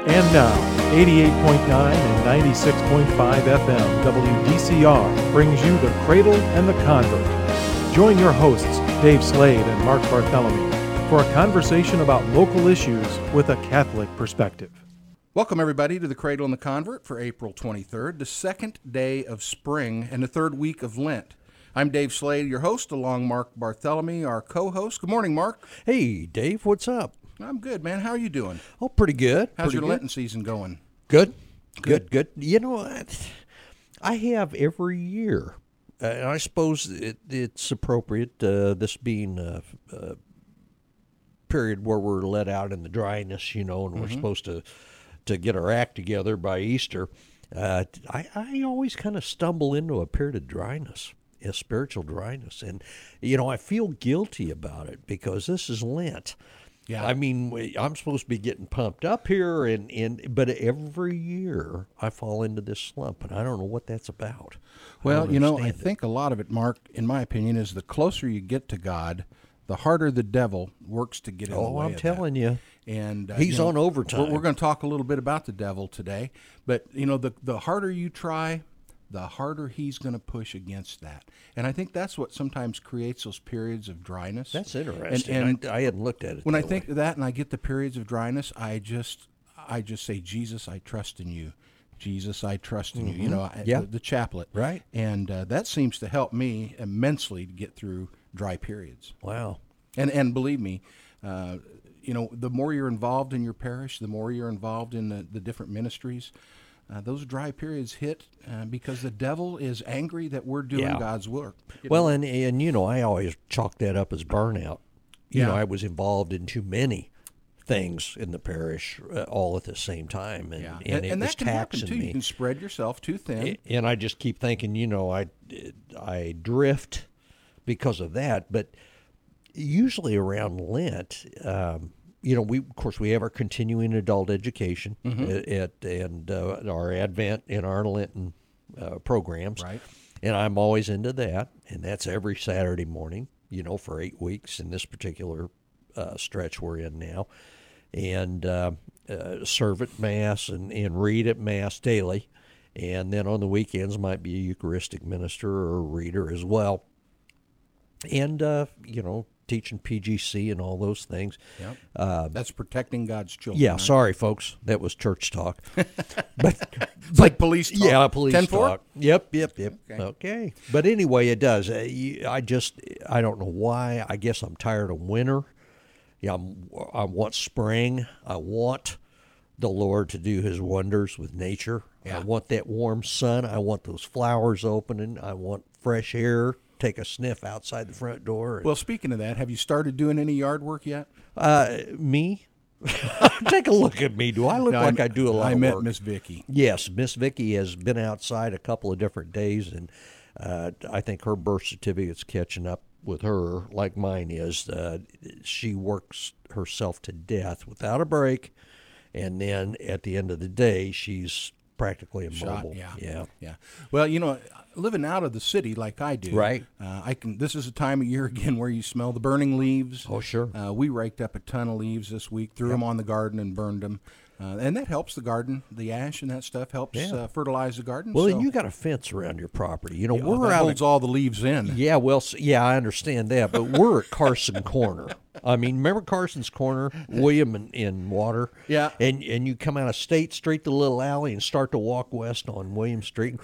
And now, 88.9 and 96.5 FM WDCR brings you The Cradle and the Convert. Join your hosts, Dave Slade and Mark Barthélemy, for a conversation about local issues with a Catholic perspective. Welcome, everybody, to The Cradle and the Convert for April 23rd, the second day of spring and the third week of Lent. I'm Dave Slade, your host, along Mark Barthélemy, our co-host. Good morning, Mark. Hey, Dave, what's up? I'm good, man. How are you doing? Oh, pretty good. How's your good. Lenten season going? Good. You know, I have every year, and I suppose it's appropriate, this being a period where we're let out in the dryness, you know, and we're supposed to get our act together by Easter. I always kind of stumble into a period of dryness, a spiritual dryness. And, you know, I feel guilty about it because this is Lent. Yeah. I mean, I'm supposed to be getting pumped up here, but every year I fall into this slump, and I don't know what that's about. Well, you know, I think a lot of it, Mark, in my opinion, is the closer you get to God, the harder the devil works to get in the way I'm of telling that. you. And he's on overtime. We're going to talk a little bit about the devil today, but, you know, the harder you try, the harder he's going to push against that. And I think that's what sometimes creates those periods of dryness. That's interesting. And I hadn't looked at it when that I think way. of that and I get the periods of dryness, I just say, Jesus, I trust in you. Jesus, I trust in you. You know, the chaplet. Right. And that seems to help me immensely to get through dry periods. Wow. And believe me, you know, the more you're involved in your parish, the more you're involved in the different ministries, those dry periods hit because the devil is angry that we're doing God's work. Well, and you know, I always chalk that up as burnout. You know, Yeah. I was involved in too many things in the parish all at the same time, and it was that can happen taxing too. me. You can spread yourself too thin. And I just keep thinking, you know, I drift because of that. But usually around Lent, you know, we have our continuing adult education and our Advent and our Lenten programs. Right. And I'm always into that, and that's every Saturday morning, you know, for 8 weeks in this particular stretch we're in now. And serve at Mass and read at Mass daily. And then on the weekends might be a Eucharistic minister or a reader as well. And, you know, teaching PGC and all those things. Yep. That's protecting God's children. Yeah, right? Sorry, folks. That was church talk. It's like police talk. Yeah, police 10-4? talk. Yep. Okay. But anyway, it does. I don't know why. I guess I'm tired of winter. Yeah, I want spring. I want the Lord to do his wonders with nature. Yeah. I want that warm sun. I want those flowers opening. I want fresh air. Take a sniff outside the front door. Well, speaking of that, have you started doing any yard work yet? Me? Take a look at me. Do I look like I do a lot of work? I met Miss Vicky. Yes, Miss Vicky has been outside a couple of different days, and I think her birth certificate's catching up with her like mine is. She works herself to death without a break, and then at the end of the day, she's practically immobile. Yeah. Well, you know, living out of the city like I do, right? This is a time of year again where you smell the burning leaves. Oh, sure. We raked up a ton of leaves this week, threw them on the garden, and burned them. And that helps the garden. The ash and that stuff helps fertilize the garden. Well, and you got a fence around your property. You know, we're that out. holds all the leaves in. Yeah, well, I understand that, but we're at Carson Corner. I mean, remember Carson's Corner, William in Water? Yeah. And you come out of State Street, the little alley, and start to walk west on William Street.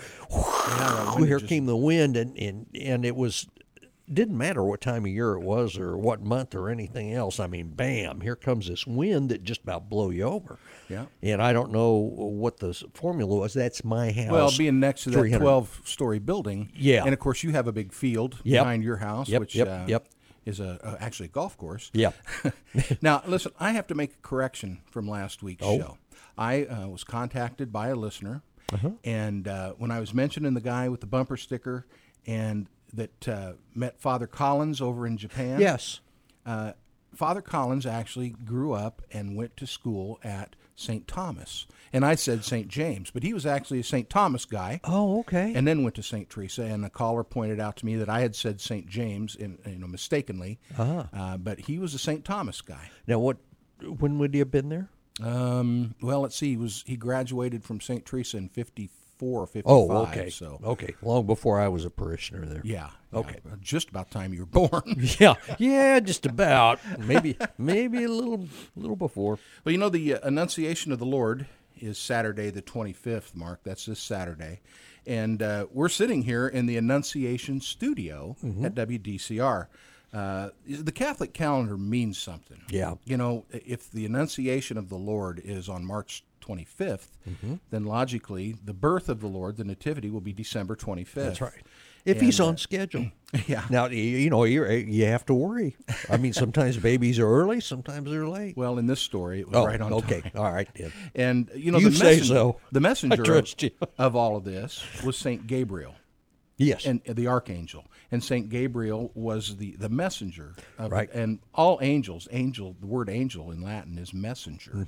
Here came the wind, and it was. Didn't matter what time of year it was or what month or anything else. I mean, bam, here comes this wind that just about blow you over. Yeah. And I don't know what the formula was. That's my house. Well, being next to that 12-story building. Yeah. And, of course, you have a big field behind your house, which is actually a golf course. Yeah. Now, listen, I have to make a correction from last week's show. I was contacted by a listener, and when I was mentioning the guy with the bumper sticker and that met Father Collins over in Japan. Yes. Father Collins actually grew up and went to school at St. Thomas. And I said St. James, but he was actually a St. Thomas guy. Oh, okay. And then went to St. Teresa. And the caller pointed out to me that I had said St. James, mistakenly. But he was a St. Thomas guy. Now, when would he have been there? Well, let's see. He graduated from St. Teresa in 54 or 55. Oh, okay. So Okay, long before I was a parishioner there. yeah. Okay. Just about time you were born. Yeah, just about. Maybe a little before. Well, you know, the Annunciation of the Lord is Saturday the 25th, Mark. That's this Saturday. And we're sitting here in the Annunciation studio at WDCR. The Catholic calendar means something. Yeah. You know, if the Annunciation of the Lord is on March 25th, then logically the birth of the Lord, the Nativity, will be December 25th. That's right. If he's on schedule. Yeah. Now, you have to worry. I mean, sometimes babies are early, sometimes they're late. Well, in this story, it was right on okay. time. All right. Yeah. And, you know, You the say messenger, so. the messenger I trust you. of all of this was St. Gabriel. Yes. And the archangel. And St. Gabriel was the messenger. Right. And all angels, the word angel in Latin is messenger.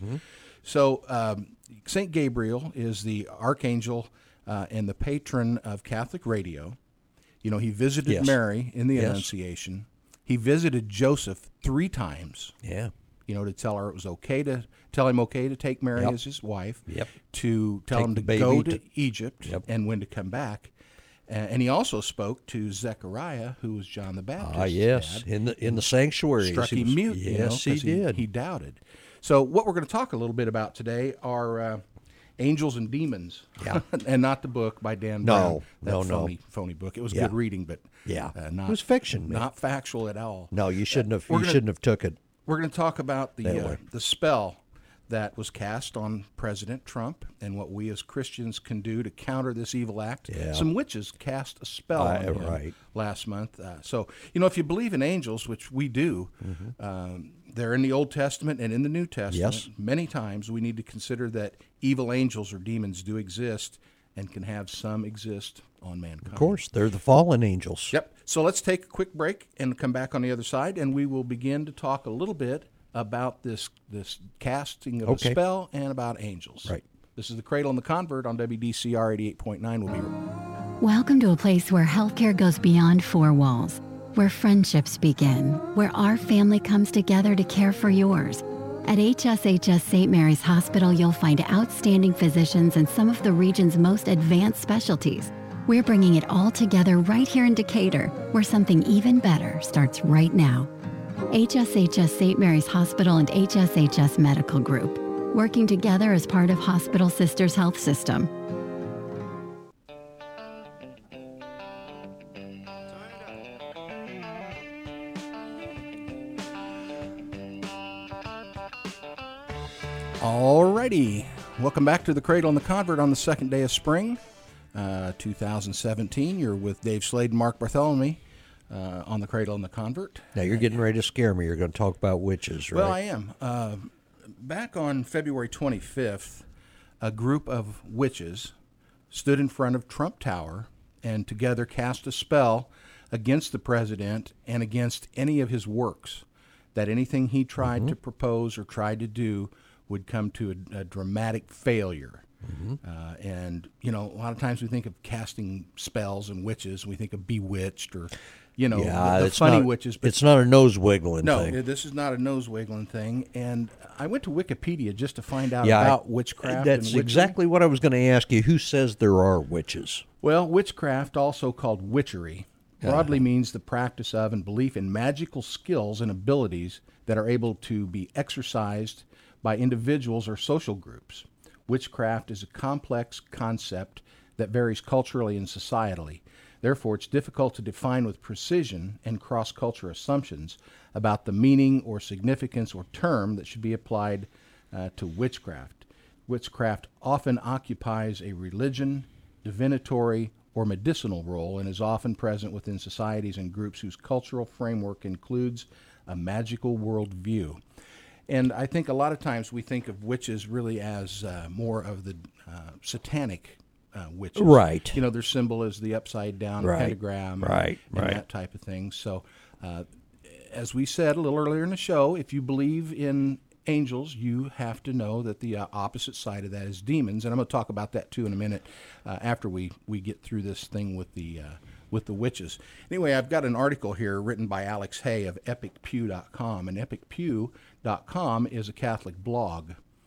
So St. Gabriel is the archangel and the patron of Catholic radio. You know, he visited Yes. Mary in the Yes. Annunciation. He visited Joseph 3 times. Yeah. You know, to tell her it was okay to tell him to take Mary Yep. as his wife. Yep. To tell Take him the to baby go to- to Egypt Yep. and when to come back. And he also spoke to Zechariah, who was John the Baptist. Ah, yes. dad. In the sanctuary. Struck He him was- mute. you know, Yes, he 'cause did. He doubted. So what we're going to talk a little bit about today are Angels and Demons. Yeah. And not the book by Dan No, Brown. no. Phony book. It was Yeah. good reading, but Yeah. not, It was fiction, man. not factual at all. No, you shouldn't have. we're You gonna- shouldn't have took it. We're going to talk about That way. the spell that was cast on President Trump and what we as Christians can do to counter this evil act. Yeah. Some witches cast a spell on him right. last month. So, you know, if you believe in angels, which we do, they're in the Old Testament and in the New Testament. Yes. Many times we need to consider that evil angels or demons do exist and can have some exist on mankind. Of course, they're the fallen angels. Yep. So let's take a quick break and come back on the other side, and we will begin to talk a little bit about this casting of Okay. a spell and about angels. Right. This is The Cradle and the Convert on WDCR 88.9. We'll be right. Welcome to a place where healthcare goes beyond 4 walls, where friendships begin, where our family comes together to care for yours. At HSHS St. Mary's Hospital, you'll find outstanding physicians and some of the region's most advanced specialties. We're bringing it all together right here in Decatur, where something even better starts right now. HSHS St. Mary's Hospital and HSHS Medical Group, working together as part of Hospital Sisters Health System. Alrighty. Welcome back to The Cradle and the Convert on the second day of spring, 2017. You're with Dave Slade and Mark Bartholomew on The Cradle and the Convert. Now you're getting ready to scare me. You're going to talk about witches, right? Well, I am. Back on February 25th, a group of witches stood in front of Trump Tower and together cast a spell against the president and against any of his works, that anything he tried to propose or tried to do would come to a dramatic failure. And, you know, a lot of times we think of casting spells and witches, we think of Bewitched or, you know, the it's funny not, witches. But it's not a nose wiggling no, thing. this is not a nose wiggling thing. And I went to Wikipedia just to find out Yeah, about witchcraft. That's and witchery. exactly what I was going to ask you. Who says there are witches? Well, witchcraft, also called witchery, broadly means the practice of and belief in magical skills and abilities that are able to be exercised by individuals or social groups. Witchcraft is a complex concept that varies culturally and societally. Therefore, it's difficult to define with precision and cross-culture assumptions about the meaning or significance or term that should be applied to witchcraft. Witchcraft often occupies a religion, divinatory, or medicinal role and is often present within societies and groups whose cultural framework includes a magical worldview. And I think a lot of times we think of witches really as more of the satanic witches. Right. You know, their symbol is the upside down Right. pentagram Right. and that type of thing. So, as we said a little earlier in the show, if you believe in angels, you have to know that the opposite side of that is demons. And I'm going to talk about that too in a minute after we get through this thing with the witches. Anyway, I've got an article here written by Alex Hay of EpicPew.com, and EpicPew.com is a Catholic blog.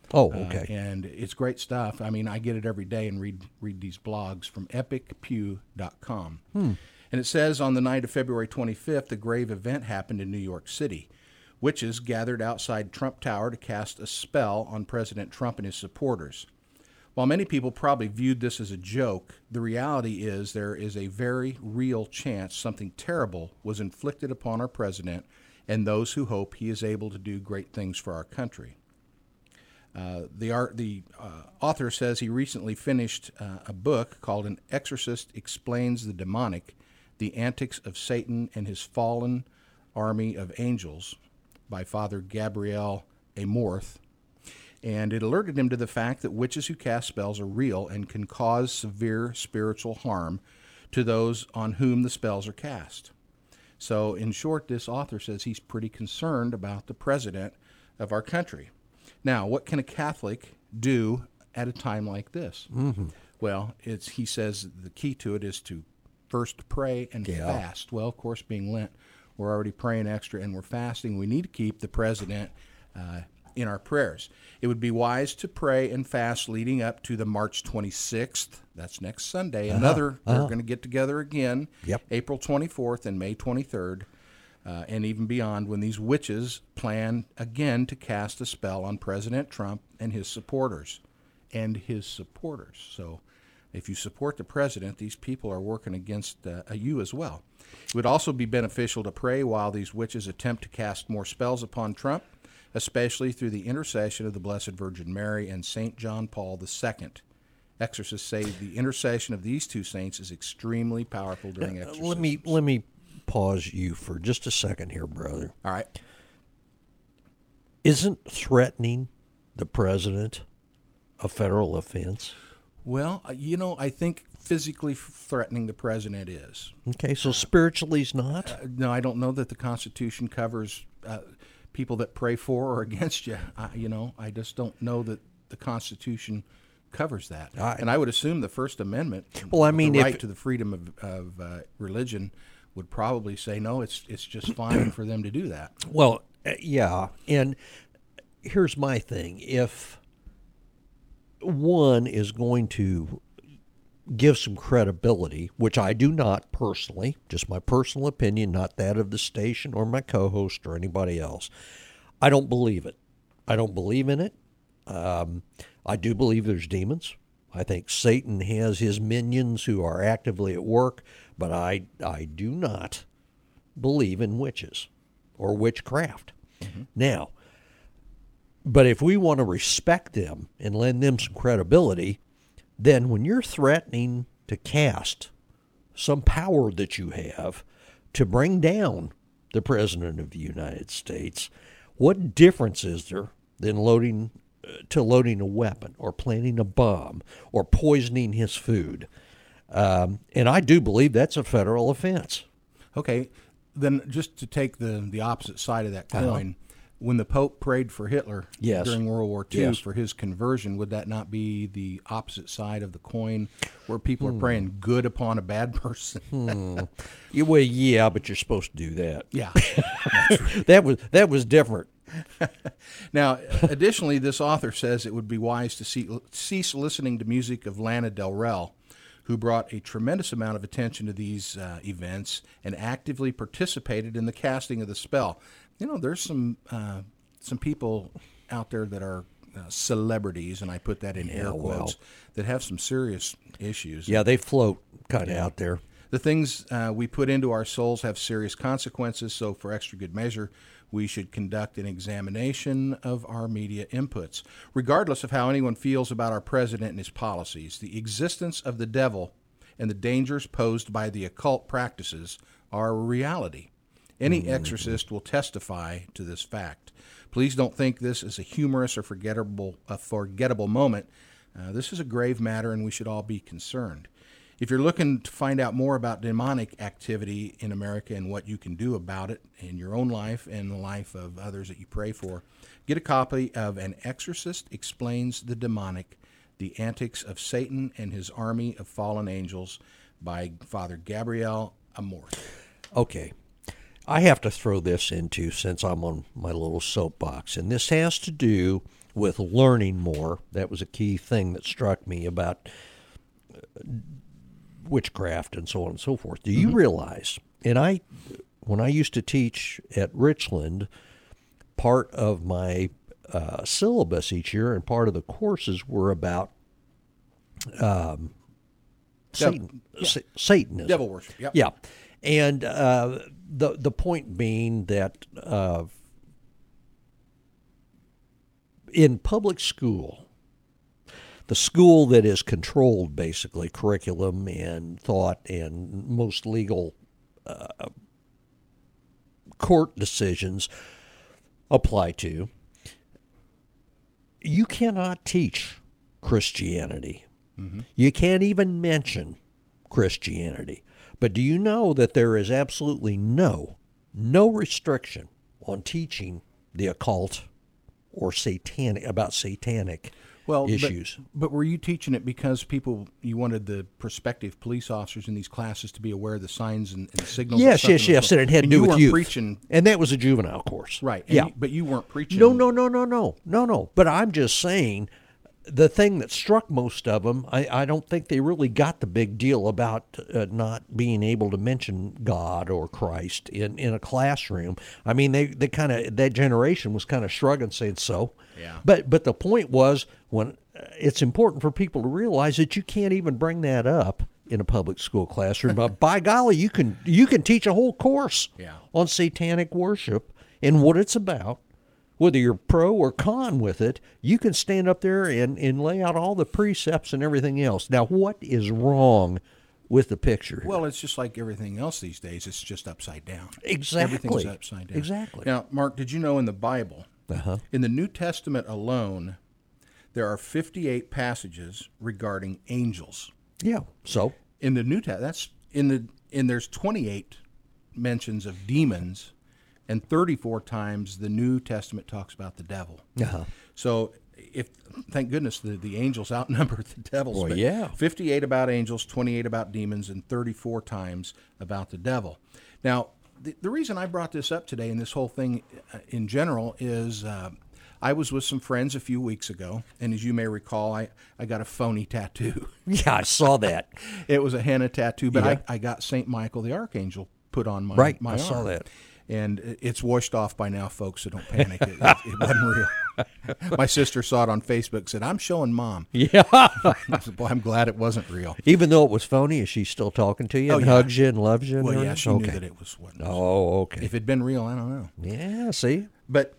Oh, okay. And it's great stuff. I mean, I get it every day and read these blogs from epicpew.com. And it says on the night of February 25th, a grave event happened in New York City. Witches gathered outside Trump Tower to cast a spell on President Trump and his supporters. While many people probably viewed this as a joke, the reality is there is a very real chance something terrible was inflicted upon our president and those who hope he is able to do great things for our country. The author says he recently finished a book called An Exorcist Explains the Demonic, The Antics of Satan and His Fallen Army of Angels by Father Gabriel Amorth. And it alerted him to the fact that witches who cast spells are real and can cause severe spiritual harm to those on whom the spells are cast. So, in short, this author says he's pretty concerned about the president of our country. Now, what can a Catholic do at a time like this? Well, he says the key to it is to first pray and fast. Well, of course, being Lent, we're already praying extra and we're fasting. We need to keep the president in our prayers. It would be wise to pray and fast leading up to the March 26th. That's next Sunday. They're going to get together again, April 24th and May 23rd, and even beyond, when these witches plan again to cast a spell on President Trump and his supporters. So if you support the president, these people are working against you as well. It would also be beneficial to pray while these witches attempt to cast more spells upon Trump, especially through the intercession of the Blessed Virgin Mary and St. John Paul II. Exorcists say the intercession of these two saints is extremely powerful during exorcisms. Let me pause you for just a second here, brother. All right. Isn't threatening the president a federal offense? Well, I think physically threatening the president is. Okay, so spiritually is not? No, I don't know that the Constitution covers people that pray for or against you. I just don't know that the Constitution covers that. And I would assume the First Amendment, the right to the freedom of religion, would probably say, no, it's just fine for them to do that. Well, yeah, and here's my thing. If one is going to give some credibility, which I do not personally, just my personal opinion, not that of the station or my co-host or anybody else, I don't believe it. I don't believe in it. I do believe there's demons. I think Satan has his minions who are actively at work, but I do not believe in witches or witchcraft. Now, but if we want to respect them and lend them some credibility, then when you're threatening to cast some power that you have to bring down the President of the United States, what difference is there than loading a weapon or planting a bomb or poisoning his food? And I do believe that's a federal offense. Okay, then just to take the opposite side of that coin, when the Pope prayed for Hitler during World War II for his conversion, would that not be the opposite side of the coin, where people are praying good upon a bad person? Well, yeah, but you're supposed to do that. Yeah, that was different. Now, additionally, this author says it would be wise to cease listening to music of Lana Del Rey, who brought a tremendous amount of attention to these events and actively participated in the casting of the spell. There's some people out there that are celebrities, and I put that in air quotes, that have some serious issues. Yeah, they float kind of out there. The things we put into our souls have serious consequences, so for extra good measure, we should conduct an examination of our media inputs. Regardless of how anyone feels about our president and his policies, the existence of the devil and the dangers posed by the occult practices are a reality. Any exorcist will testify to this fact. Please don't think this is a humorous or forgettable moment. This is a grave matter, and we should all be concerned. If you're looking to find out more about demonic activity in America and what you can do about it in your own life and the life of others that you pray for, get a copy of An Exorcist Explains the Demonic, The Antics of Satan and His Army of Fallen Angels by Father Gabriel Amorth. Okay. I have to throw this into, since I'm on my little soapbox, and this has to do with learning more. That was a key thing that struck me about witchcraft and so on and so forth. Do you realize, and when I used to teach at Richland, part of my syllabus each year and part of the courses were about Satanism. Devil worship, yep. Yeah. And the point being that in public school, the school that is controlled, basically, curriculum and thought and most legal court decisions apply to, you cannot teach Christianity. Mm-hmm. You can't even mention Christianity. But do you know that there is absolutely no restriction on teaching the occult or satanic issues? But were you teaching it because you wanted the prospective police officers in these classes to be aware of the signs and signals? Yes. And it had to do with youth. Preaching, and that was a juvenile course. Right. But you weren't preaching. No. But I'm just saying, the thing that struck most of them, I don't think they really got the big deal about not being able to mention God or Christ in a classroom. I mean, they kind of, that generation was kind of shrugging, saying so. Yeah. But the point was, when it's important for people to realize that you can't even bring that up in a public school classroom. But by golly, you can teach a whole course on satanic worship and what it's about. Whether you're pro or con with it, you can stand up there and lay out all the precepts and everything else. Now, what is wrong with the picture here? Well, it's just like everything else these days. It's just upside down. Exactly. Everything's upside down. Exactly. Now, Mark, did you know in the Bible, in the New Testament alone, there are 58 passages regarding angels. Yeah. So in the New Testament, there's 28 mentions of demons. And 34 times the New Testament talks about the devil. So, thank goodness the angels outnumber the devils. Well, yeah. 58 about angels, 28 about demons, and 34 times about the devil. Now, the reason I brought this up today and this whole thing in general is I was with some friends a few weeks ago, and as you may recall, I got a phony tattoo. Yeah, I saw that. It was a henna tattoo, but I got St. Michael the Archangel put on my arm. I saw that. And it's washed off by now, folks, so don't panic. It wasn't real. My sister saw it on Facebook and said, "I'm showing Mom." Yeah. I said, "Boy, I'm glad it wasn't real." Even though it was phony, is she still talking to you and hugs you and loves you? Well, yeah, she knew that it was what. Oh, okay. If it'd been real, I don't know. Yeah, see? But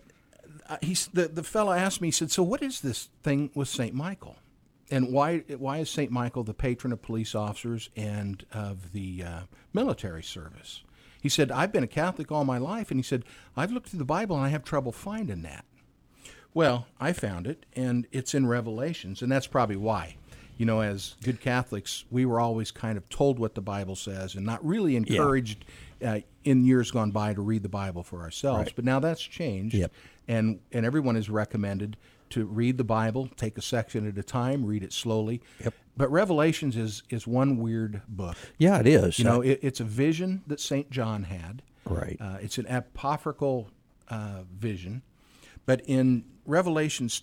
the fellow asked me, he said, "So what is this thing with St. Michael? And why is St. Michael the patron of police officers and of the military service?" He said, "I've been a Catholic all my life," and he said, "I've looked through the Bible and I have trouble finding that." Well, I found it, and it's in Revelations, and that's probably why. You know, as good Catholics, we were always kind of told what the Bible says and not really encouraged in years gone by to read the Bible for ourselves. Right. But now that's changed, and everyone is recommended to read the Bible, take a section at a time, read it slowly. Yep. But Revelations is one weird book. Yeah, it is. You know, it's a vision that St. John had. Right. It's an apocryphal vision. But in Revelations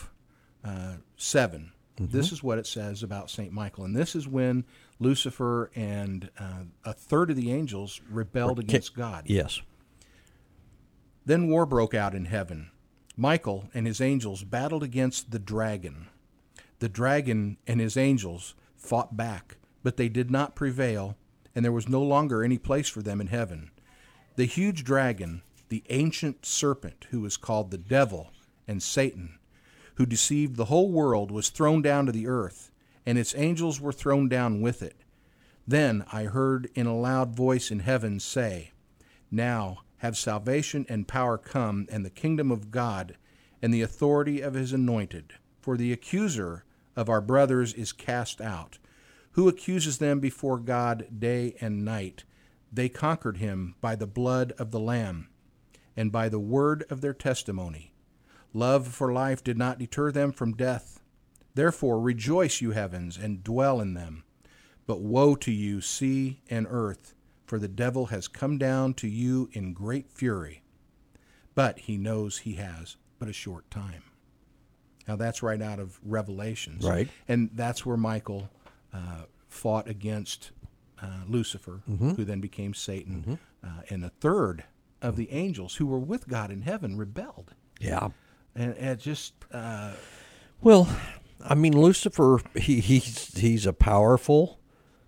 12:7, this is what it says about St. Michael. And this is when Lucifer and a third of the angels rebelled against God. Yes. Then war broke out in heaven. Michael and his angels battled against the dragon. The dragon and his angels fought back, but they did not prevail, and there was no longer any place for them in heaven. The huge dragon, the ancient serpent, who is called the devil and Satan, who deceived the whole world, was thrown down to the earth, and its angels were thrown down with it. Then I heard in a loud voice in heaven say, "Now have salvation and power come, and the kingdom of God, and the authority of his anointed. For the accuser of our brothers is cast out, who accuses them before God day and night. They conquered him by the blood of the Lamb, and by the word of their testimony. Love for life did not deter them from death. Therefore rejoice, you heavens, and dwell in them. But woe to you, sea and earth, for the devil has come down to you in great fury, but he knows he has but a short time. Now that's right out of Revelations. Right. And that's where Michael fought against Lucifer, who then became Satan. And a third of the angels who were with God in heaven rebelled. Yeah. And it just... Well, I mean, Lucifer, he's a powerful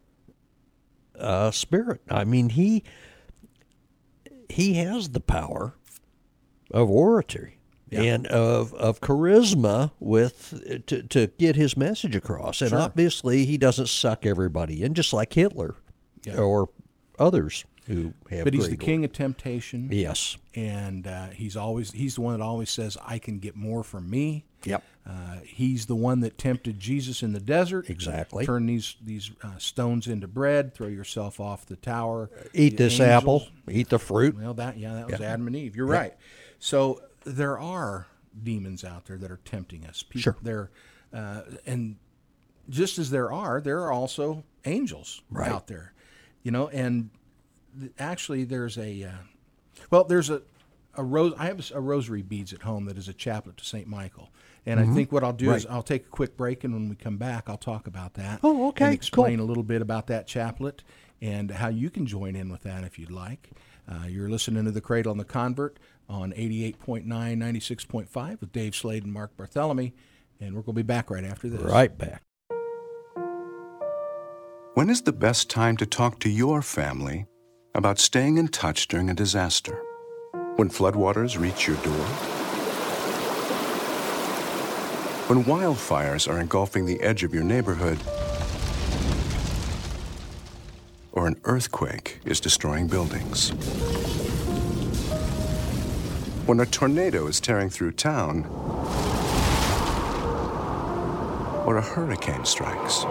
spirit. I mean, he has the power of oratory. Yeah. And of charisma to get his message across. And obviously he doesn't suck everybody in, just like Hitler or others who have. But he's the king of temptation. Yes. And he's the one that always says, I can get more from me. Yep. He's the one that tempted Jesus in the desert. Exactly. Turn these stones into bread, throw yourself off the tower. Eat this apple, eat the fruit. Well, that was Adam and Eve. You're right. So there are demons out there that are tempting us. People, Sure. And just as there are also angels out there, and actually there's there's a rose. I have a rosary beads at home that is a chaplet to St. Michael. And I think what I'll do is I'll take a quick break, and when we come back, I'll talk about that. Oh, okay. And explain a little bit about that chaplet and how you can join in with that if you'd like. You're listening to The Cradle and the Convert on 88.9, 96.5 with Dave Slade and Mark Bartholomew, and we're going to be back right after this. Right back. When is the best time to talk to your family about staying in touch during a disaster? When floodwaters reach your door? When wildfires are engulfing the edge of your neighborhood? Or an earthquake is destroying buildings? When a tornado is tearing through town? Or a hurricane strikes?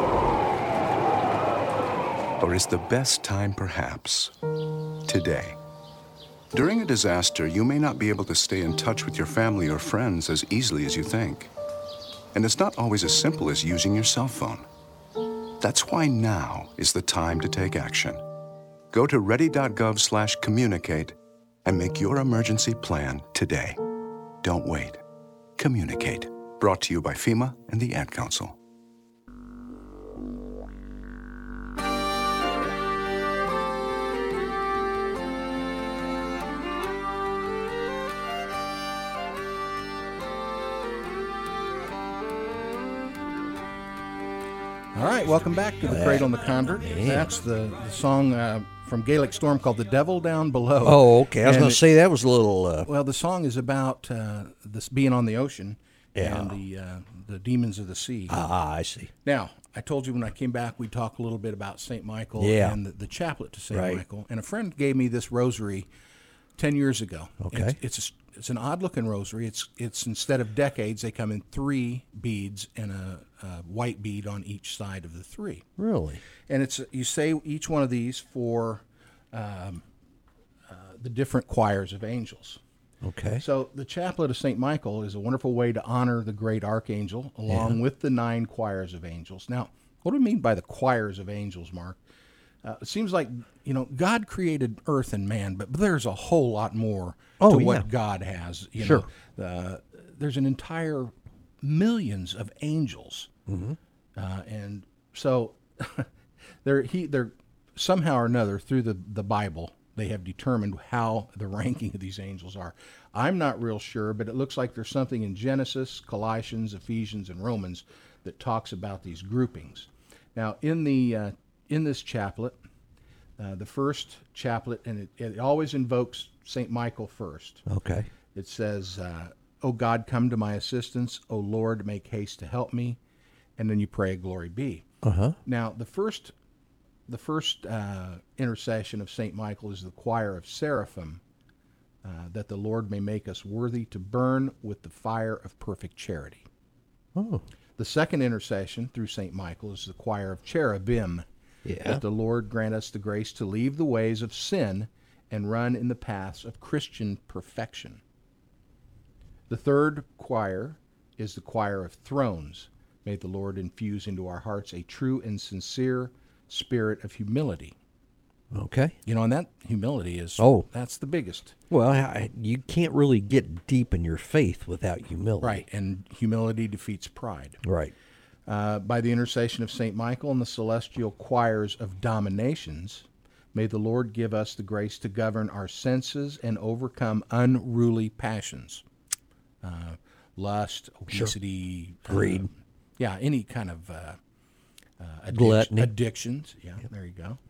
Or is the best time perhaps today? During a disaster, you may not be able to stay in touch with your family or friends as easily as you think. And it's not always as simple as using your cell phone. That's why now is the time to take action. Go to ready.gov/communicate and make your emergency plan today. Don't wait. Communicate. Brought to you by FEMA and the Ad Council. All right, welcome back to The Cradle and the Convert. That's the song from Gaelic Storm called The Devil Down Below. Oh, okay. I was going to say that was a little... Well, the song is about this being on the ocean and the demons of the sea. Ah, I see. Now, I told you when I came back, we'd talk a little bit about St. Michael and the chaplet to St. Michael. And a friend gave me this rosary 10 years ago. Okay. It's an odd-looking rosary. It's instead of decades, they come in 3 beads and a white bead on each side of the 3. Really? And you say each one of these for the different choirs of angels. Okay. So the chaplet of St. Michael is a wonderful way to honor the great archangel along with the 9 choirs of angels. Now, what do we mean by the choirs of angels, Mark? It seems like, God created earth and man, but there's a whole lot more to what God has. Sure. There's an entire millions of angels. Mm-hmm. And so they're somehow or another through the Bible, they have determined how the ranking of these angels are. I'm not real sure, but it looks like there's something in Genesis, Colossians, Ephesians, and Romans that talks about these groupings. Now, in this chaplet, the first chaplet, and it always invokes St. Michael first. Okay. It says, O God, come to my assistance. O Lord, make haste to help me. And then you pray, glory be. Uh-huh. Now, the first intercession of St. Michael is the choir of seraphim, that the Lord may make us worthy to burn with the fire of perfect charity. Oh. The second intercession through St. Michael is the choir of cherubim, that the Lord grant us the grace to leave the ways of sin and run in the paths of Christian perfection. The third choir is the choir of thrones. May the Lord infuse into our hearts a true and sincere spirit of humility. Okay. And that humility is, that's the biggest. Well, you can't really get deep in your faith without humility. Right, and humility defeats pride. Right. By the intercession of St. Michael and the celestial choirs of dominations, may the Lord give us the grace to govern our senses and overcome unruly passions. Lust, obesity, greed. Any kind of gluttony. Addictions. Yeah, there you go.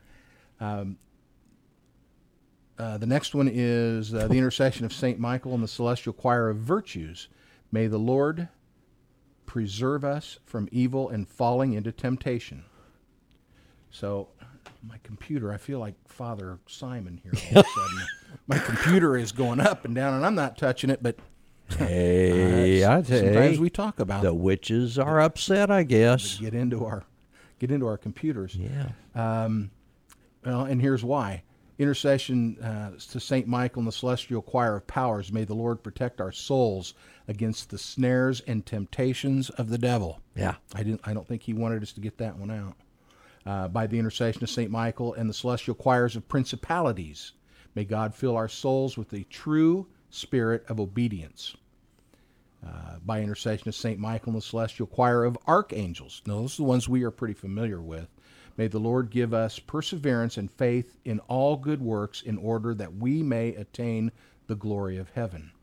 The next one is the intercession of St. Michael and the celestial choir of virtues. May the Lord preserve us from evil and falling into temptation. So, my computer, I feel like Father Simon here all of a sudden. My computer is going up and down, and I'm not touching it, but hey, I tell you, sometimes we talk about the witches are upset, I guess. Get into our computers. Yeah. Well, and here's why. Intercession to St. Michael and the celestial choir of powers. May the Lord protect our souls against the snares and temptations of the devil. Yeah. I don't think he wanted us to get that one out. By the intercession of St. Michael and the celestial choirs of principalities, may God fill our souls with the true spirit of obedience. By intercession of St. Michael and the celestial choir of archangels. Now, those are the ones we are pretty familiar with. May the Lord give us perseverance and faith in all good works in order that we may attain the glory of heaven.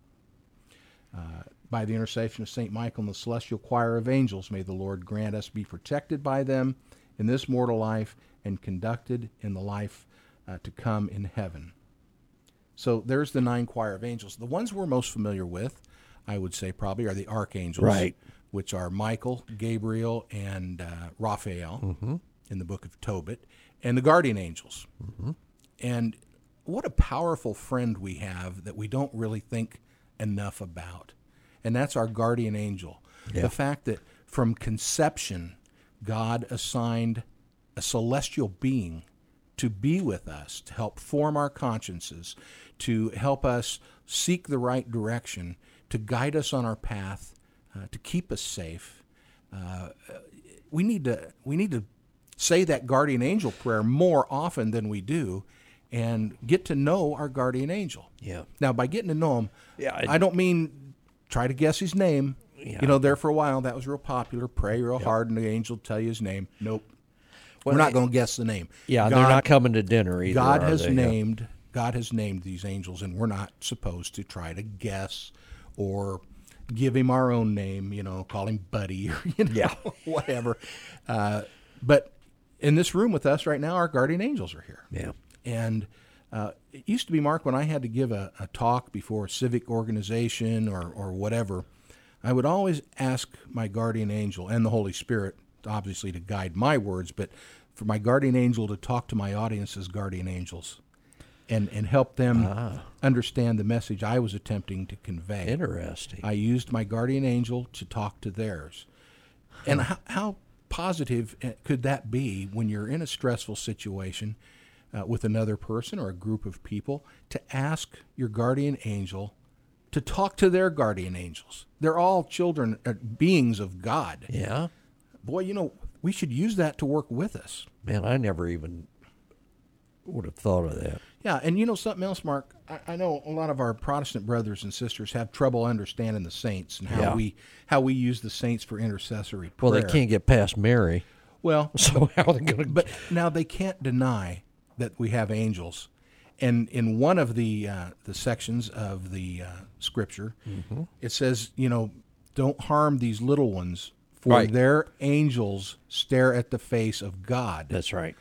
By the intercession of St. Michael and the celestial choir of angels, may the Lord grant us be protected by them in this mortal life and conducted in the life to come in heaven. So there's the 9 choir of angels. The ones we're most familiar with, I would say probably, are the archangels, right, which are Michael, Gabriel, and Raphael in the book of Tobit, and the guardian angels. And what a powerful friend we have that we don't really think enough about. And that's our guardian angel. Yeah. The fact that from conception, God assigned a celestial being to be with us, to help form our consciences, to help us seek the right direction, to guide us on our path, to keep us safe. We need to say that guardian angel prayer more often than we do, and get to know our guardian angel. Yeah. Now, by getting to know him, I don't mean try to guess his name. Yeah. There for a while that was real popular. Pray real hard, and the angel will tell you his name. Nope. We're not going to guess the name. Yeah, they're not coming to dinner either. God has named these angels, and we're not supposed to try to guess or give him our own name. Call him Buddy or whatever. But in this room with us right now, our guardian angels are here. Yeah. And it used to be, Mark, when I had to give a talk before a civic organization or whatever, I would always ask my guardian angel and the Holy Spirit, obviously, to guide my words, but for my guardian angel to talk to my audience as guardian angels and help them understand the message I was attempting to convey. Interesting. I used my guardian angel to talk to theirs. And how positive could that be when you're in a stressful situation with another person or a group of people, to ask your guardian angel to talk to their guardian angels? They're all children, beings of God. Yeah. Boy, we should use that to work with us. Man, I never even would have thought of that. Yeah, and something else, Mark, I know a lot of our Protestant brothers and sisters have trouble understanding the saints and how we use the saints for intercessory prayer. Well, they can't get past Mary. Well, so how are they going to? But now they can't deny that we have angels. And in one of the sections of the Scripture, it says, don't harm these little ones, for their angels stare at the face of God. That's right.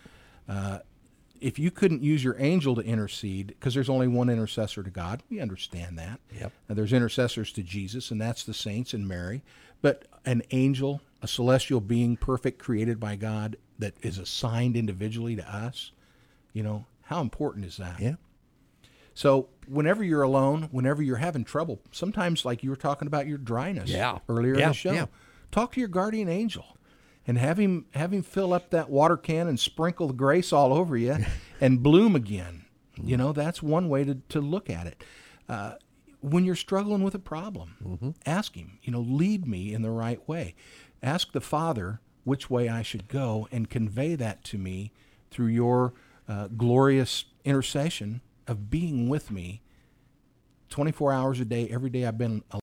If you couldn't use your angel to intercede, because there's only one intercessor to God, we understand that. Yep. There's intercessors to Jesus, and that's the saints and Mary. But an angel, a celestial being, perfect, created by God, that is assigned individually to us, how important is that? Yeah. So whenever you're alone, whenever you're having trouble, sometimes like you were talking about your dryness earlier in the show, talk to your guardian angel and have him fill up that water can and sprinkle the grace all over you and bloom again. That's one way to look at it. When you're struggling with a problem, ask him, lead me in the right way. Ask the Father which way I should go and convey that to me through your glorious intercession of being with me 24 hours a day, every day I've been